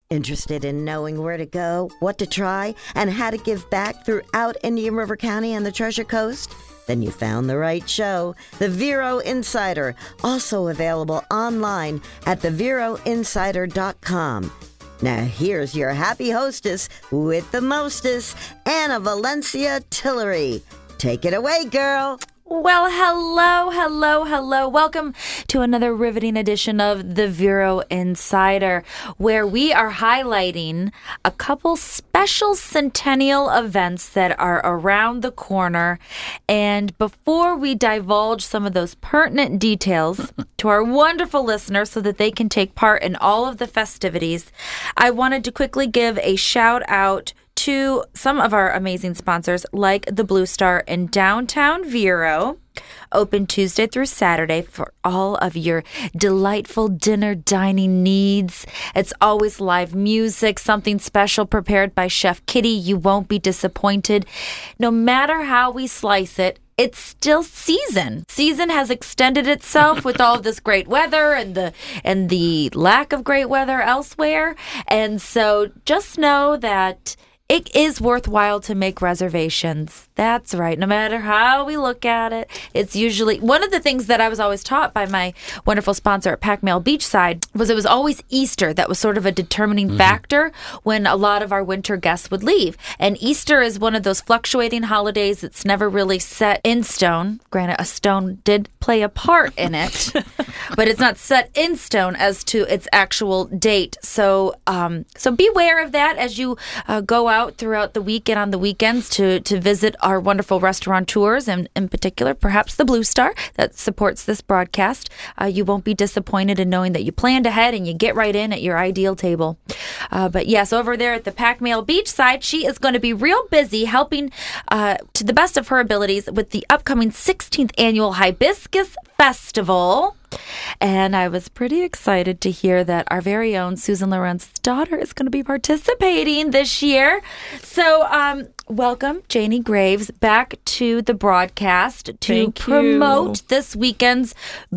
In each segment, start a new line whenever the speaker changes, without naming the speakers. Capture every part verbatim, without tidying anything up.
Interested in knowing where to go, what to try, and how to give back throughout Indian River County and the Treasure Coast? Then you found the right show, The Vero Insider, also available online at the vero insider dot com. Now here's your happy hostess with the mostest, Anna Valencia Tillery. Take it away, girl.
Well, hello, hello, hello. Welcome to another riveting edition of the Vero Insider, where we are highlighting a couple special centennial events that are around the corner. And before we divulge some of those pertinent details to our wonderful listeners so that they can take part in all of the festivities, I wanted to quickly give a shout out to some of our amazing sponsors like the Blue Star in downtown Vero, open Tuesday through Saturday for all of your delightful dinner dining needs. It's always live music, something special prepared by Chef Kitty. You won't be disappointed. No matter how we slice it, it's still season. Season has extended itself with all of this great weather and the and the lack of great weather elsewhere. And so just know that it is worthwhile to make reservations. That's right. No matter how we look at it, it's usually one of the things that I was always taught by my wonderful sponsor at Pac Mail Beachside was it was always Easter that was sort of a determining mm-hmm. factor when a lot of our winter guests would leave. And Easter is one of those fluctuating holidays that's never really set in stone. Granted, a stone did play a part in it, but it's not set in stone as to its actual date. So, um, so beware of that as you uh, go out throughout the week and on the weekends to, to visit our wonderful restaurateurs, and in particular, perhaps the Blue Star that supports this broadcast. Uh, you won't be disappointed in knowing that you planned ahead and you get right in at your ideal table. Uh, but yes, over there at the Pac Mail Beachside, she is going to be real busy helping uh, to the best of her abilities with the upcoming sixteenth Annual Hibiscus Festival. And I was pretty excited to hear that our very own Susan Lorenz's daughter is going to be participating this year. So, um, welcome, Janie Graves, back to the broadcast to
Thank
promote
you.
this weekend's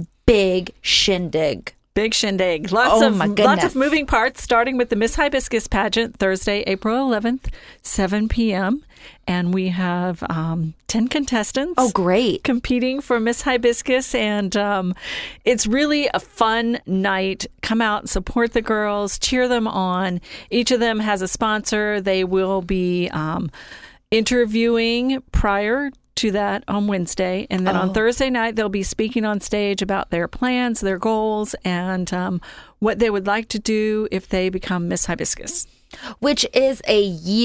big shindig.
Big shindig. Lots
Oh,
of
my
lots
goodness.
of moving parts, starting with the Miss Hibiscus pageant Thursday, April eleventh, seven p.m. And we have um, ten contestants.
Oh, great.
Competing for Miss Hibiscus. And um, it's really a fun night. Come out and support the girls, cheer them on. Each of them has a sponsor. They will be um, interviewing prior to that on Wednesday. And then
Oh.
on Thursday night, they'll be speaking on stage about their plans, their goals, and um, what they would like to do if they become Miss Hibiscus.
Which is a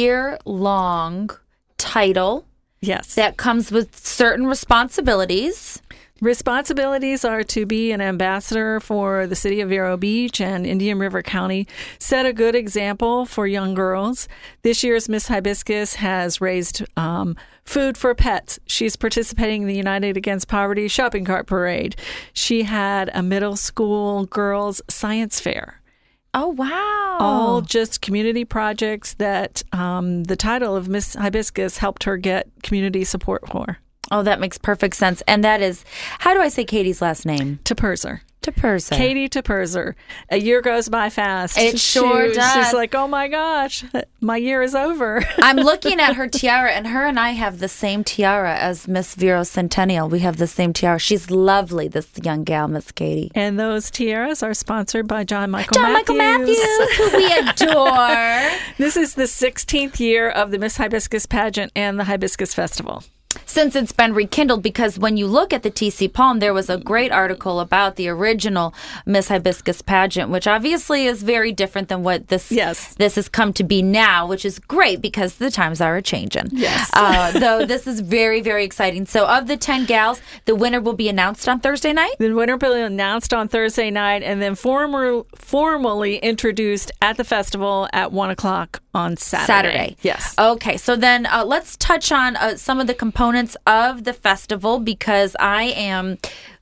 year-long title
Yes.
that comes with certain responsibilities.
Responsibilities are to be an ambassador for the city of Vero Beach and Indian River County, set a good example for young girls. This year's Miss Hibiscus has raised um, food for pets. She's participating in the United Against Poverty shopping cart parade. She had a middle school girls science fair.
Oh, wow.
All just community projects that um, the title of Miss Hibiscus helped her get community support for.
Oh, that makes perfect sense. And that is, how do I say Katie's last name?
Tepurzer.
Tepurzer.
Katie Tepurzer. A year goes by fast.
It sure
She-
does.
She's like, oh my gosh, my year is over.
I'm looking at her tiara, and her and I have the same tiara as Miss Vero Centennial. We have the same tiara. She's lovely, this young gal, Miss Katie.
And those tiaras are sponsored by John Michael
John
Matthews.
Michael Matthews, who we adore.
This is the sixteenth year of the Miss Hibiscus pageant and the Hibiscus Festival.
Since it's been rekindled, because when you look at the T C Palm, there was a great article about the original Miss Hibiscus pageant, which obviously is very different than what this
Yes.
this has come to be now, which is great because the times are a-changing.
Yes.
Uh, though this is very, very exciting. So of the ten gals, the winner will be announced on Thursday night?
The winner will be announced on Thursday night and then former, formally introduced at the festival at one o'clock on Saturday.
Saturday.
Yes.
Okay, so then uh, let's touch on uh, some of the components of the festival, because I am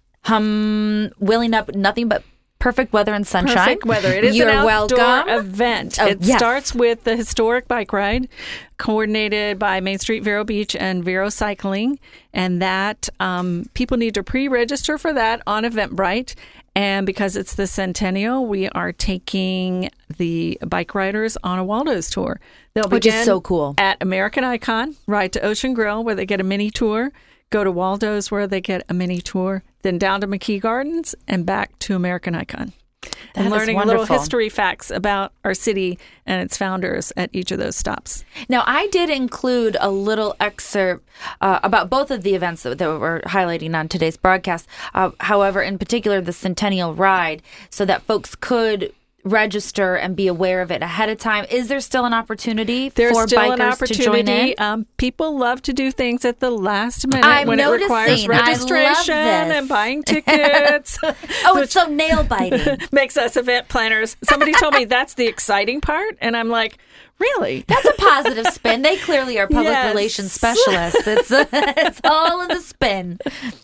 um, willing up nothing but perfect weather and sunshine.
Perfect weather. It is
You're
an outdoor
welcome.
event.
Oh,
it
yes.
starts with the historic bike ride coordinated by Main Street Vero Beach and Vero Cycling. And that um, people need to pre-register for that on Eventbrite. And because it's the centennial, we are taking the bike riders on a Waldo's tour. They'll
Which is
begin
so cool.
at American Icon, ride to Ocean Grill where they get a mini tour, go to Waldo's where they get a mini tour, then down to McKee Gardens and back to American Icon.
That
and
is
learning
wonderful.
little history facts about our city and its founders at each of those stops.
Now, I did include a little excerpt uh, about both of the events that, that we're highlighting on today's broadcast. Uh, however, in particular, the Centennial Ride, so that folks could register and be aware of it ahead of time. Is there still an opportunity
There's
for
still
bikers
an opportunity.
to join in?
Um, people love to do things at the last minute
I'm
when
noticing.
it requires
I love
registration
this.
and buying tickets.
Oh, it's so nail biting.
Makes us event planners. Somebody told me that's the exciting part, and I'm like, really?
That's a positive spin. They clearly are public
Yes.
relations specialists. It's it's all in the spin.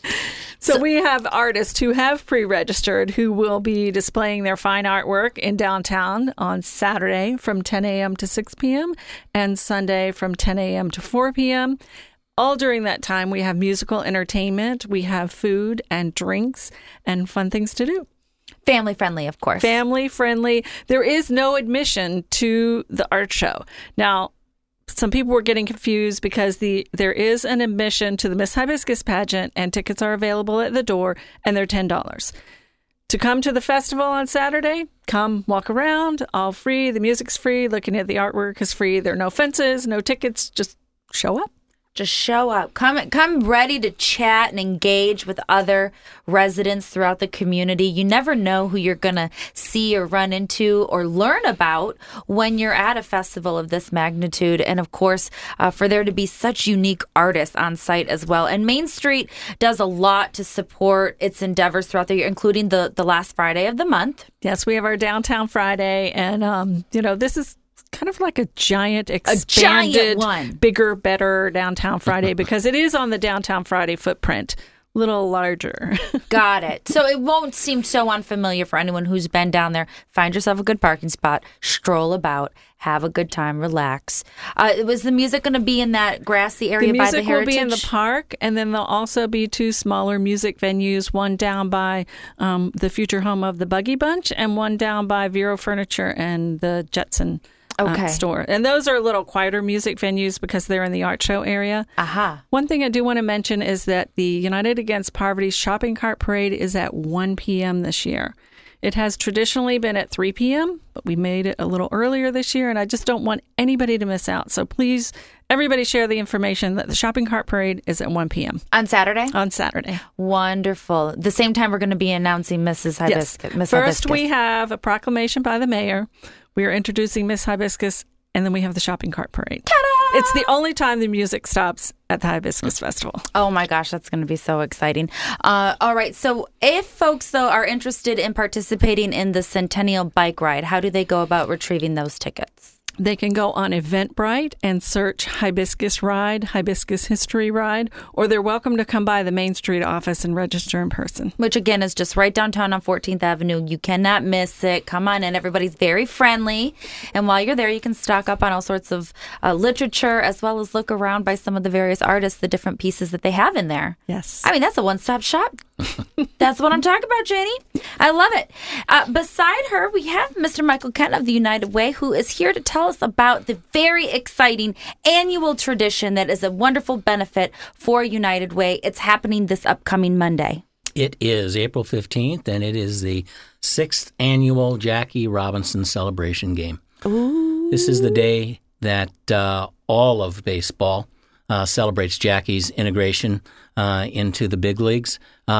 So, we have artists who have pre-registered who will be displaying their fine artwork in downtown on Saturday from ten a.m. to six p.m. and Sunday from ten a.m. to four p.m. All during that time, we have musical entertainment, we have food and drinks and fun things to do.
Family friendly, of course.
Family friendly. There is no admission to the art show. Now, some people were getting confused because the there is an admission to the Miss Hibiscus pageant, and tickets are available at the door, and they're ten dollars. To come to the festival on Saturday, come walk around, all free. The music's free. Looking at the artwork is free. There are no fences, no tickets. Just show up.
Just show up. Come come ready to chat and engage with other residents throughout the community. You never know who you're going to see or run into or learn about when you're at a festival of this magnitude. And of course, uh, for there to be such unique artists on site as well. And Main Street does a lot to support its endeavors throughout the year, including the, the last Friday of the month.
Yes, we have our Downtown Friday. And, um, you know, this is kind of like a giant, expanded,
giant one.
bigger, better Downtown Friday because it is on the Downtown Friday footprint, a little larger.
Got it. So it won't seem so unfamiliar for anyone who's been down there. Find yourself a good parking spot, stroll about, have a good time, relax. Uh, was the music going to be in that grassy area
the
by the
music
Heritage?
will be in the park, and then there'll also be two smaller music venues, one down by um, the future home of the Buggy Bunch and one down by Vero Furniture and the Jetson
Okay.
Uh, store. And those are little quieter music venues because they're in the art show area.
Aha.
One thing I do want to mention is that the United Against Poverty shopping cart parade is at one p.m. this year. It has traditionally been at three p.m., but we made it a little earlier this year, and I just don't want anybody to miss out. So please, everybody share the information that the shopping cart parade is at one p.m.
On Saturday?
on Saturday.
Wonderful. The same time we're going to be announcing Missus
Yes.
Hibiscus. Miss
First,
Hibiscus.
we have a proclamation by the mayor. We are introducing Miss Hibiscus, and then we have the shopping cart parade.
Ta-da!
It's the only time the music stops at the Hibiscus Festival.
Oh my gosh, that's going to be so exciting. Uh, all right. So if folks, though, are interested in participating in the Centennial Bike Ride, how do they go about retrieving those tickets?
They can go on Eventbrite and search Hibiscus Ride, Hibiscus History Ride, or they're welcome to come by the Main Street office and register in person.
Which, again, is just right downtown on fourteenth Avenue. You cannot miss it. Come on in. Everybody's very friendly. And while you're there, you can stock up on all sorts of uh, literature as well as look around by some of the various artists, the different pieces that they have in there.
Yes.
I mean, that's a one-stop shop. That's what I'm talking about, Janie. I love it. Uh, beside her, we have Mister Michael Kent of the United Way, who is here to tell us about the very exciting annual tradition that is a wonderful benefit for United Way. It's happening this upcoming Monday.
It is April fifteenth, and it is the sixth annual Jackie Robinson Celebration Game. Ooh. This is the day that uh, all of baseball uh, celebrates Jackie's integration uh, into the big leagues.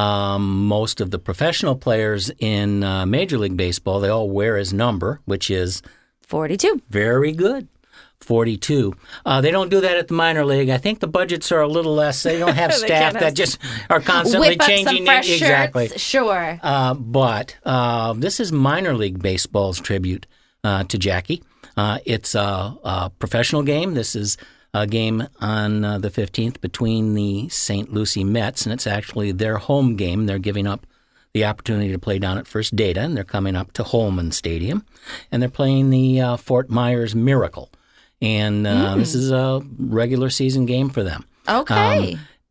Um, most of the professional players in uh, Major League Baseball, they all wear his number, which is
forty-two.
Very good. forty-two. Uh, they don't do that at the minor league. I think the budgets are a little less. They don't have
They
staff
can't
that
have-
just are constantly
Whip up
changing
some fresh
it. Exactly.
shirts. Sure.
Uh, but uh, this is minor league baseball's tribute uh, to Jackie. Uh, it's a, a professional game. This is a game on uh, the fifteenth between the Saint Lucie Mets, and it's actually their home game. They're giving up the opportunity to play down at First Data, and they're coming up to Holman Stadium, and they're playing the uh, Fort Myers Miracle. And uh, mm. this is a regular season game for them.
Okay.
Um,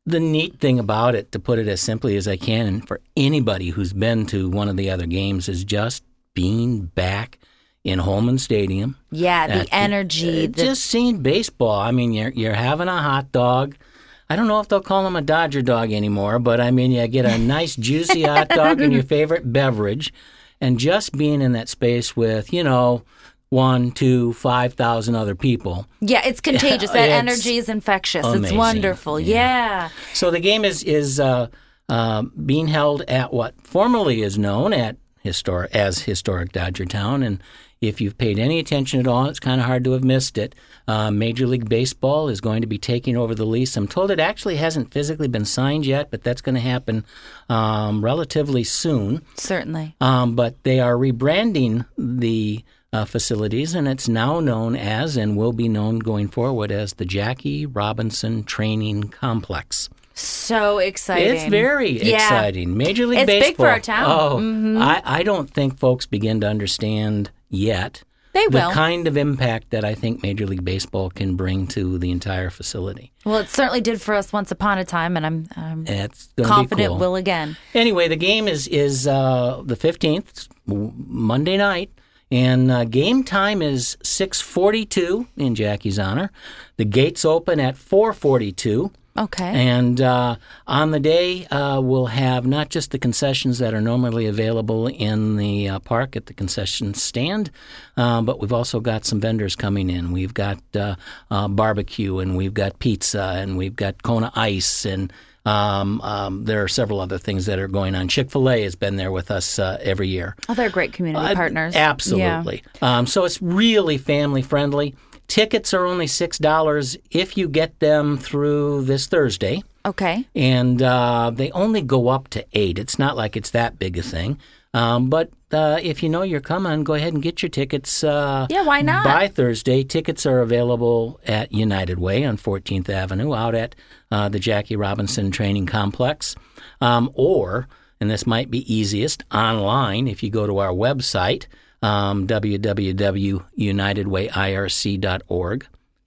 the neat thing about it, to put it as simply as I can, and for anybody who's been to one of the other games, is just being back in Holman Stadium.
Yeah, the
at
energy.
The,
the...
Just seeing baseball. I mean, you're you're having a hot dog. I don't know if they'll call them a Dodger dog anymore, but I mean, you get a nice juicy hot dog and your favorite beverage, and just being in that space with, you know, one, two, five thousand other people.
Yeah, it's contagious. That
It's
energy is infectious.
amazing.
It's wonderful. Yeah. yeah.
So the game is is uh, uh, being held at what formerly is known at historic as historic Dodgertown, and if you've paid any attention at all, it's kind of hard to have missed it. Uh, Major League Baseball is going to be taking over the lease. I'm told it actually hasn't physically been signed yet, but that's going to happen um, relatively soon.
Certainly.
Um, but they are rebranding the uh, facilities, and it's now known as, and will be known going forward as, the Jackie Robinson Training Complex.
So exciting.
It's very
yeah.
exciting. Major League
it's
Baseball.
It's big for our town.
Oh,
mm-hmm.
I, I don't think folks begin to understand yet
they
the
will.
kind of impact that I think Major League Baseball can bring to the entire facility.
Well, it certainly did for us once upon a time, and I'm, I'm
it's gonna
confident
be cool.
will again.
Anyway, the game is, is uh, the fifteenth, Monday night, and uh, game time is six forty-two in Jackie's honor. The gates open at four forty-two.
Okay.
And uh, on the day, uh, we'll have not just the concessions that are normally available in the uh, park at the concession stand, uh, but we've also got some vendors coming in. We've got uh, uh, barbecue, and we've got pizza, and we've got Kona Ice, and um, um, there are several other things that are going on. Chick-fil-A has been there with us uh, every year.
Oh, they're great community
Uh,
partners.
Absolutely. Yeah. Um, so it's really family-friendly. Tickets are only six dollars if you get them through this Thursday.
Okay.
And uh, they only go up to eight. It's not like it's that big a thing. Um, but uh, if you know you're coming, go ahead and get your tickets. Uh,
yeah, why not?
By Thursday. Tickets are available at United Way on fourteenth Avenue out at uh, the Jackie Robinson Training Complex. Um, or, and this might be easiest, online if you go to our website, Um, w w w dot united way i r c dot org,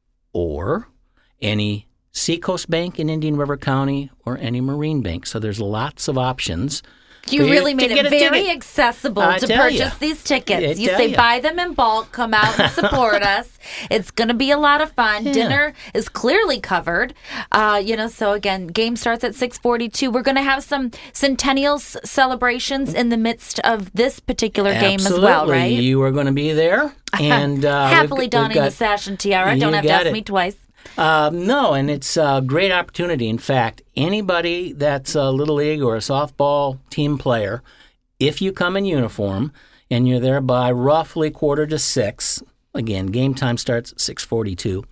or any Seacoast Bank in Indian River County, or any Marine Bank. So there's lots of options.
You really
to
made
get
it
a
very
ticket.
accessible
I
to
tell
purchase
ya.
these tickets.
I
You
tell
say
ya.
buy them in bulk, come out and support us. It's going to be a lot of fun.
Yeah.
Dinner is clearly covered. Uh, you know, so again, game starts at six forty-two. We're going to have some centennial s- celebrations in the midst of this particular game
Absolutely.
as well, right?
You are going to be there. And uh,
Happily
we've,
donning
we've got,
the sash and tiara. Don't
You
have to
got
ask
it.
me twice.
Uh, no, and it's a great opportunity. In fact, anybody that's a Little League or a softball team player, if you come in uniform and you're there by roughly quarter to six, again, game time starts at six forty-two,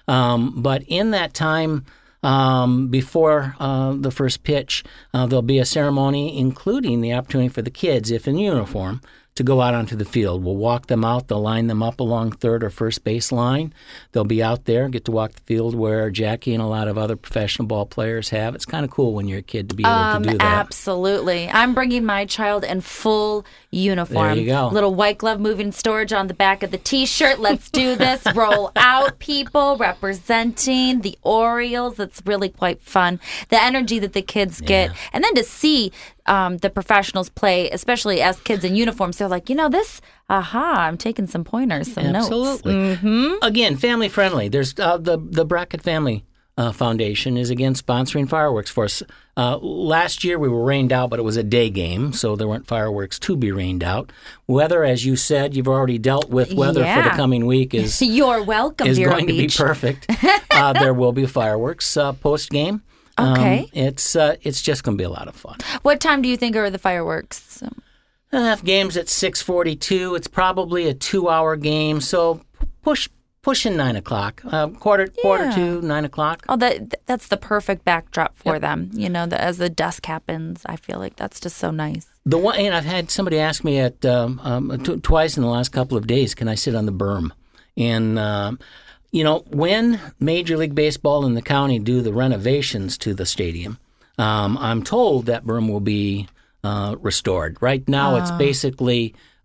um, but in that time um, before uh, the first pitch, uh, there'll be a ceremony including the opportunity for the kids, if in uniform, to go out onto the field. We'll walk them out. They'll line them up along third or first base line. They'll be out there, get to walk the field where Jackie and a lot of other professional ball players have. It's kind of cool when you're a kid to be able
Um,
to do that.
Absolutely. I'm bringing my child in full uniform.
There you go.
Little white glove moving storage on the back of the T-shirt. Let's do this. Roll out, people, representing the Orioles. It's really quite fun. The energy that the kids get.
Yeah.
And then to see um, the professionals play, especially as kids in uniforms, they're like, you know, this, aha, I'm taking some pointers, some
Absolutely.
notes. Mm-hmm.
Again, family friendly. There's uh, the the Brackett Family uh, Foundation is again sponsoring fireworks for us. Uh, last year we were rained out, but it was a day game, so there weren't fireworks to be rained out. Weather, as you said, you've already dealt with weather for
Yeah.
the coming week. Is
You're welcome,
is
Vero
going
Beach.
to be perfect. uh, there will be fireworks uh, post game.
Okay.
Um, it's uh, it's just going to be a lot of fun.
What time do you think are the fireworks?
Uh, if game's at six forty-two, it's probably a two-hour game, so push pushing nine o'clock, uh, quarter quarter
Yeah.
to nine o'clock.
Oh, that that's the perfect backdrop for them. You know, the, as the dusk happens, I feel like that's just so nice.
The one, and I've had somebody ask me at um, um, t- twice in the last couple of days, can I sit on the berm? And um, you know, when Major League Baseball and the county do the renovations to the stadium, um, I'm told that berm will be uh, restored. Right now, it's basically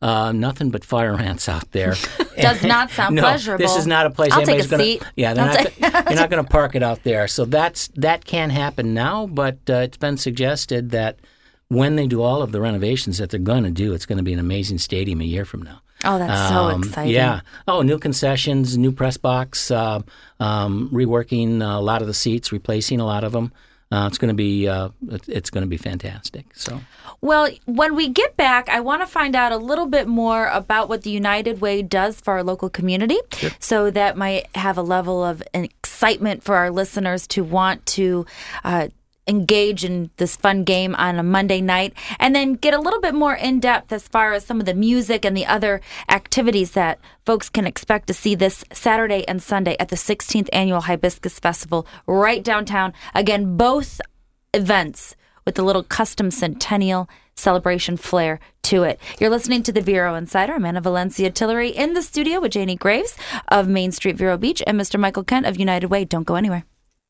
uh, nothing but fire ants out there.
Does not sound
no,
pleasurable.
This is not a place
I'll
anybody's
take a
going
seat.
to. Yeah, they're
I'll
not.
take-
Go- you're not going to park it out there. So that's that can happen now, but uh, it's been suggested that when they do all of the renovations that they're going to do, it's going to be an amazing stadium a year from now.
Oh, that's so exciting.
Yeah. Oh, new concessions, new press box, uh, um, reworking a lot of the seats, replacing a lot of them. Uh, it's going to be uh, it's going to be fantastic. So,
Well, when we get back, I want to find out a little bit more about what the United Way does for our local community,
Sure.
so that might have a level of excitement for our listeners to want to uh, engage in this fun game on a Monday night, and then get a little bit more in depth as far as some of the music and the other activities that folks can expect to see this Saturday and Sunday at the sixteenth Annual Hibiscus Festival right downtown. Again, both events with the little custom centennial celebration flair to it. You're listening to the Vero Insider. I'm Anna Valencia Tillery in the studio with Janie Graves of Main Street Vero Beach and Mister Michael Kent of United Way. Don't go anywhere.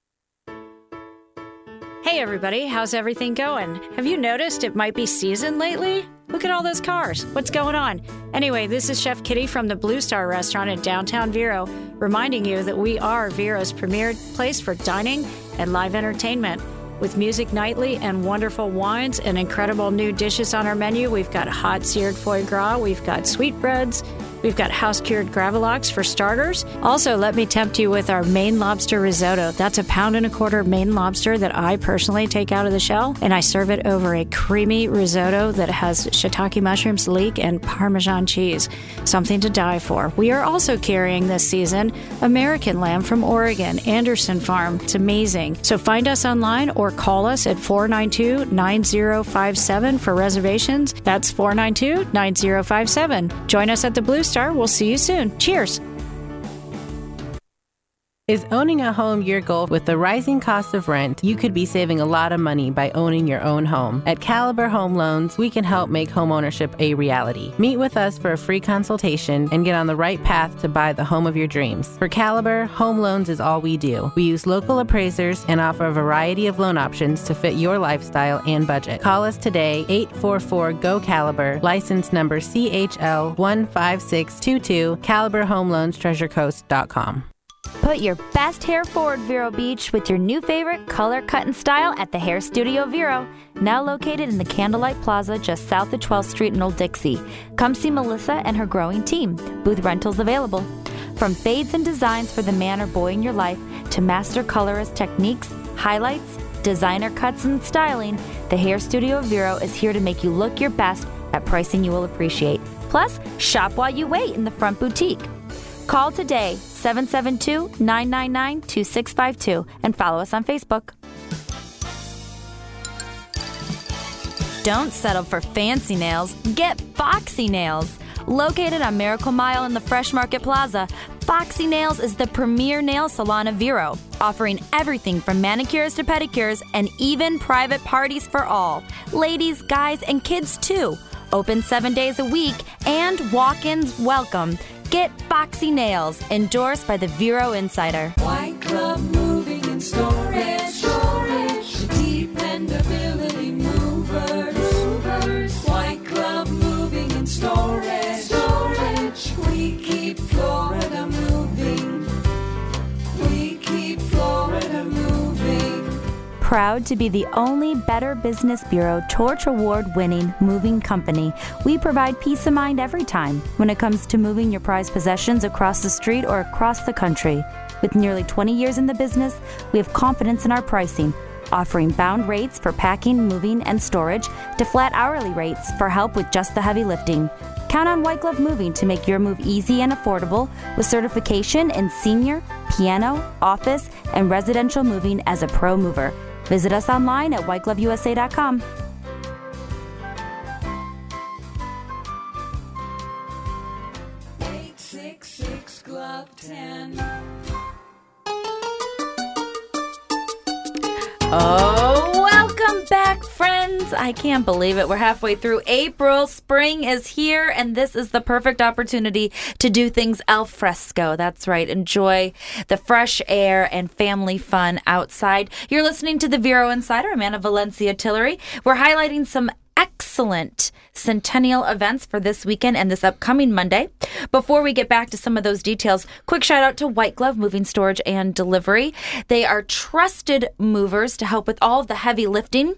Hey everybody, how's everything going? Have you noticed it might be season lately? Look at all those cars. What's going on? Anyway, this is Chef Kitty from the Blue Star Restaurant in downtown Vero, reminding you that we are Vero's premier place for dining and live entertainment. With music nightly and wonderful wines and incredible new dishes on our menu, we've got hot seared foie gras, we've got sweetbreads, we've got house-cured gravlax for starters. Also, let me tempt you with our Maine lobster risotto. That's a pound and a quarter Maine lobster that I personally take out of the shell, and I serve it over a creamy risotto that has shiitake mushrooms, leek, and Parmesan cheese. Something to die for. We are also carrying this season American lamb from Oregon, Anderson Farm. It's amazing. So find us online or call us at four nine two, nine zero five seven for reservations. That's four nine two, nine zero five seven. Join us at the Blue Star. We'll see you soon. Cheers.
Is owning a home your goal? With the rising cost of rent, you could be saving a lot of money by owning your own home. At Caliber Home Loans, we can help make homeownership a reality. Meet with us for a free consultation and get on the right path to buy the home of your dreams. For Caliber, home loans is all we do. We use local appraisers and offer a variety of loan options to fit your lifestyle and budget. Call us today, eight four four, G O, Caliber, license number C H L one five six two two, caliber home loans treasure coast dot com.
Put your best hair forward, Vero Beach, with your new favorite color, cut, and style at the Hair Studio Vero, now located in the Candlelight Plaza just south of twelfth Street in Old Dixie. Come see Melissa and her growing team. Booth rentals available. From fades and designs for the man or boy in your life to master colorist techniques, highlights, designer cuts, and styling, the Hair Studio Vero is here to make you look your best at pricing you will appreciate. Plus, shop while you wait in the front boutique. Call today, seven seven two, nine nine nine, two six five two, and follow us on Facebook. Don't settle for fancy nails. Get Foxy Nails. Located on Miracle Mile in the Fresh Market Plaza, Foxy Nails is the premier nail salon of Vero, offering everything from manicures to pedicures and even private parties for all. Ladies, guys, and kids too. Open seven days a week and walk-ins welcome. Get Foxy Nails, endorsed by the Vero Insider.
White Club Moving and Storage. Storage. Dependability movers. Movers. White Club Moving and Storage. Storage. We keep Florida moving. We keep Florida moving.
Proud to be the only Better Business Bureau Torch Award-winning moving company, we provide peace of mind every time when it comes to moving your prized possessions across the street or across the country. With nearly twenty years in the business, we have confidence in our pricing, offering bound rates for packing, moving, and storage to flat hourly rates for help with just the heavy lifting. Count on White Glove Moving to make your move easy and affordable with certification in senior, piano, office, and residential moving as a pro mover. Visit us online at white glove u s a dot com.
eight six six Glove ten.
Oh, welcome back, friends. I can't believe it. We're halfway through April. Spring is here, and this is the perfect opportunity to do things al fresco. That's right. Enjoy the fresh air and family fun outside. You're listening to the Vero Insider. I'm Anna Valencia Tillery. We're highlighting some excellent Centennial events for this weekend and this upcoming Monday. Before we get back to some of those details, quick shout out to White Glove Moving, Storage, and Delivery. They are trusted movers to help with all of the heavy lifting.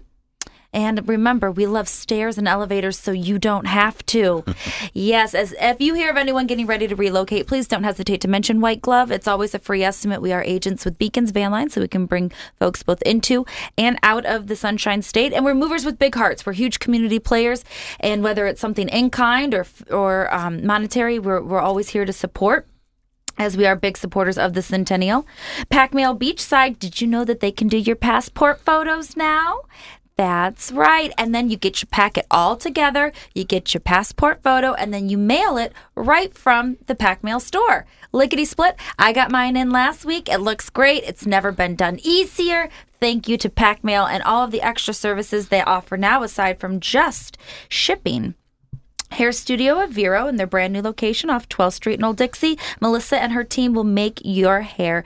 And remember, we love stairs and elevators, so you don't have to. Yes, as if you hear of anyone getting ready to relocate, please don't hesitate to mention White Glove. It's always a free estimate. We are agents with Beacons Van Line, so we can bring folks both into and out of the Sunshine State. And we're movers with big hearts. We're huge community players. And whether it's something in kind or or um, monetary, we're we're always here to support, as we are big supporters of the Centennial. Pac-Mail Beachside, did you know that they can do your passport photos now? That's right. And then you get your packet all together, you get your passport photo, and then you mail it right from the Pac-Mail store. Lickety split. I got mine in last week. It looks great. It's never been done easier. Thank you to Pac-Mail and all of the extra services they offer now aside from just shipping. Hair Studio of Vero in their brand new location off twelfth Street in Old Dixie. Melissa and her team will make your hair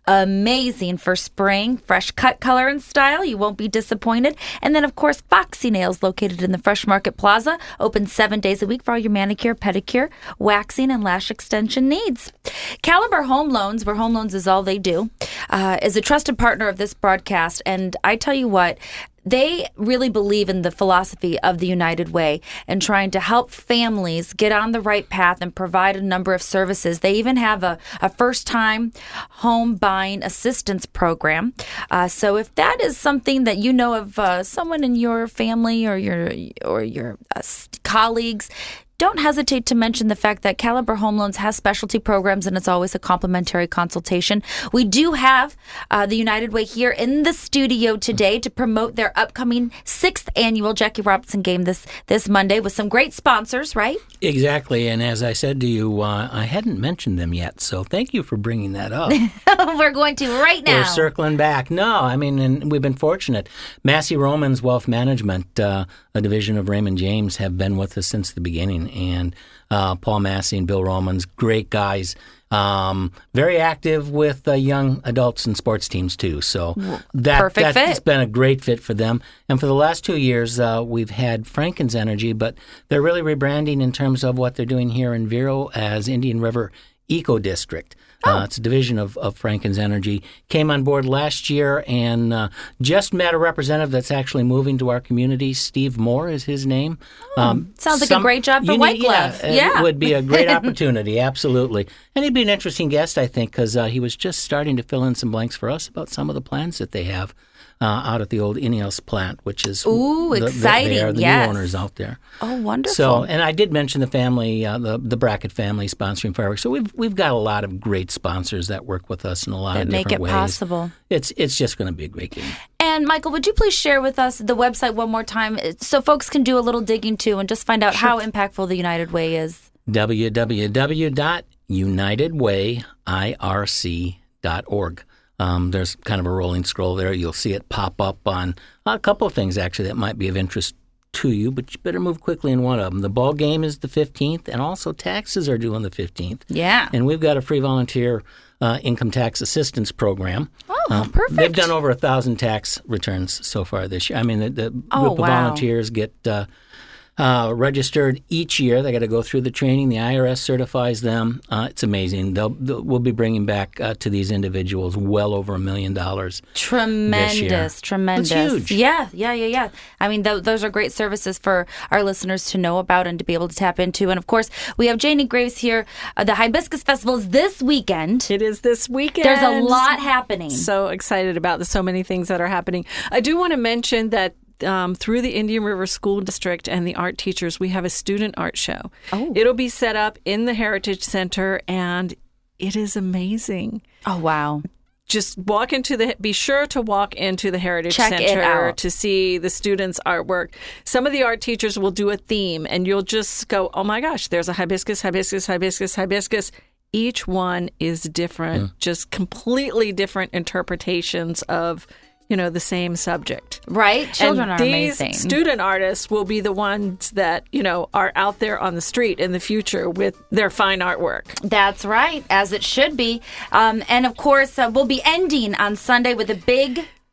amazing for spring. Fresh cut, color, and style. You won't be disappointed. And then, of course, Foxy Nails, located in the Fresh Market Plaza, open seven days a week for all your manicure, pedicure, waxing, and lash extension needs. Caliber Home Loans, where home loans is all they do, uh, is a trusted partner of this broadcast. And I tell you what, they really believe in the philosophy of the United Way and trying to help families get on the right path and provide a number of services. They even have a, a first-time home buying assistance program. Uh, so if that is something that you know of uh, someone in your family or your or your uh, colleagues, don't hesitate to mention the fact that Caliber Home Loans has specialty programs, and it's always a complimentary consultation. We do have uh, the United Way here in the studio today to promote their upcoming sixth annual Jackie Robinson game this this Monday with some great sponsors, right?
Exactly. And as I said to you, uh, I hadn't mentioned them yet, so thank you for bringing that up.
We're going to right now.
We're circling back. No, I mean, and we've been fortunate. Massey Romans Wealth Management, uh, a division of Raymond James, have been with us since the beginning. And uh, Paul Massey and Bill Romans, great guys, um, very active with uh, young adults and sports teams too. So that,
Perfect
that's
fit.
been a great fit for them. And for the last two years, uh, we've had Franken's Energy, but they're really rebranding in terms of what they're doing here in Vero as Indian River Eco District.
Oh.
Uh, it's a division of, of Franken's Energy. Came on board last year and uh, just met a representative that's actually moving to our community. Steve Moore is his name.
Oh,
um,
sounds like a great job for
you
White
need-
Glove.
Yeah,
Yeah.
It would be a great opportunity, absolutely. And he'd be an interesting guest, I think, because uh, he was just starting to fill in some blanks for us about some of the plans that they have uh, out at the old Ineos plant, which is
Ooh,
the, the-
exciting,
they are the
yes.
new owners out there.
Oh, wonderful.
So, and I did mention the family, uh, the the Brackett family sponsoring fireworks. So we've we've got a lot of great sponsors that work with us in a lot
That
of
make
different
it
ways.
possible.
It's it's just going to be a great game.
And Michael, would you please share with us the website one more time so folks can do a little digging too and just find out how impactful the United Way is?
w w w dot united way i r c dot org. Um, there's kind of a rolling scroll there. You'll see it pop up on a couple of things, actually, that might be of interest to you, but you better move quickly in one of them. The ball game is the fifteenth, and also taxes are due on the fifteenth.
Yeah.
And we've got a free volunteer uh, income tax assistance program.
Oh,
Um,
perfect.
They've done over a thousand tax returns so far this year. I mean, the, the
Oh,
group of
wow.
volunteers get uh, uh, registered each year. They got to go through the training. The I R S certifies them. Uh, it's amazing. They'll, they'll, we'll be bringing back uh, to these individuals well over a million dollars.
Tremendous, tremendous.
That's huge.
Yeah, yeah, yeah, yeah. I mean, th- those are great services for our listeners to know about and to be able to tap into. And of course, we have Janie Graves here. Uh, the Hibiscus Festival is this weekend.
It is this weekend.
There's a lot happening.
So excited about the so many things that are happening. I do want to mention that um, through the Indian River School District and the art teachers, we have a student art show.
Oh.
It'll be set up in the Heritage Center, and it is amazing.
Oh, wow.
Just walk into the, be sure to walk into the Heritage
Check it
Center
out.
to see the students' artwork. Some of the art teachers will do a theme, and you'll just go, oh my gosh, there's a hibiscus, hibiscus, hibiscus, hibiscus. Each one is different, just completely different interpretations of, you know, the same subject.
Right? Children
and
are
these
amazing.
student artists will be the ones that, you know, are out there on the street in the future with their fine artwork.
That's right, as it should be. Um, and of course, uh, we'll be ending on Sunday with a big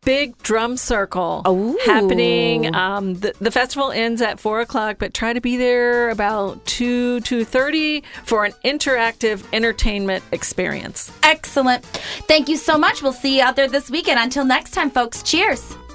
big drum circle
Ooh.
happening. Um, the, the festival ends at four o'clock, but try to be there about two, two thirty for an interactive entertainment experience.
Excellent. Thank you so much. We'll see you out there this weekend. Until next time, folks. Cheers.